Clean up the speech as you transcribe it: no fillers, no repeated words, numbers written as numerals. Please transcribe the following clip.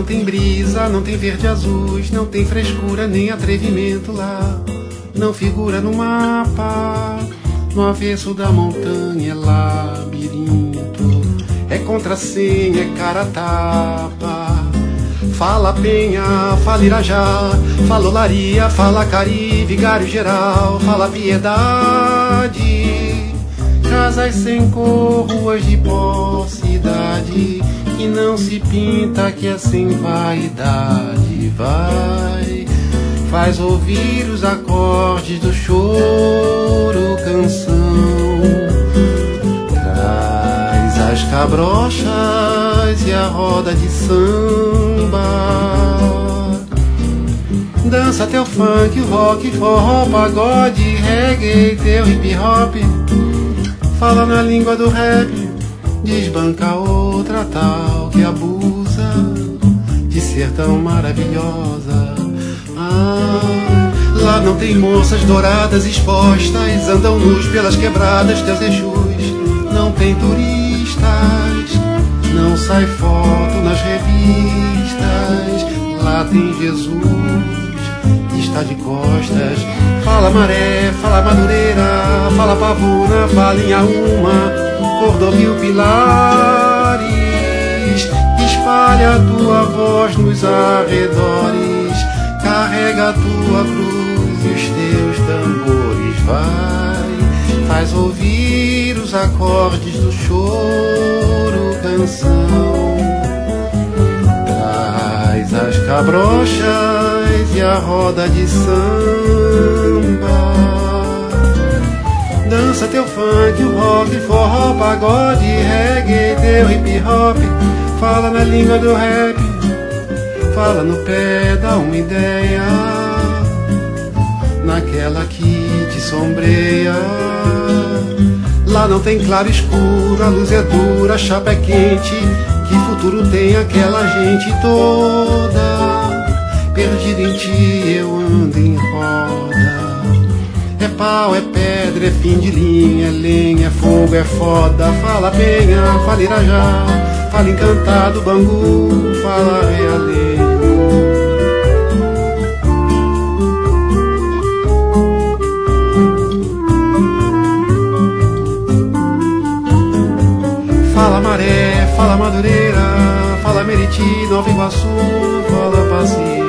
não tem brisa, não tem verde azuis, não tem frescura nem atrevimento lá. Não figura no mapa, no avesso da montanha é labirinto. É contrassenha, é cara tapa. Fala Penha, fala Irajá, fala Olaria, fala Cari, Vigário Geral, fala Piedade. Casas sem cor, ruas de pó, cidade que não se pinta, que é sem vaidade. Vai, faz ouvir os acordes do choro, canção. Traz as cabrochas e a roda de samba. Dança teu funk, o rock, forró, pagode, reggae, teu hip hop. Fala na língua do rap, desbanca outra tal que abusa de ser tão maravilhosa. Lá não tem moças douradas expostas, andam nus pelas quebradas teus Exus. Não tem turistas, não sai foto nas revistas. Lá tem Jesus, está de costas. Fala Maré, fala Madureira, fala Pavuna, fala Inhaúma, Cordovil, Pilares. Espalha a tua voz nos arredores, carrega a tua cruz e os teus tambores. Vai, faz ouvir os acordes do choro, canção. Traz as cabrochas e a roda de samba. Dança teu funk, o rock, forró, pagode, reggae, teu hip hop. Fala na língua do rap, fala no pé, dá uma ideia, naquela que te sombreia. Lá não tem claro escuro, a luz é dura, a chapa é quente. Que futuro tem aquela gente toda? Perdido em ti eu ando em roda. É pau, é pedra, é fim de linha, é lenha, é fogo, é foda. Fala Penha, fala Irajá, fala Encantado, Bangu, fala Realengo. Fala Maré, fala Madureira, fala Meriti, Nova Iguaçu, fala Paciência.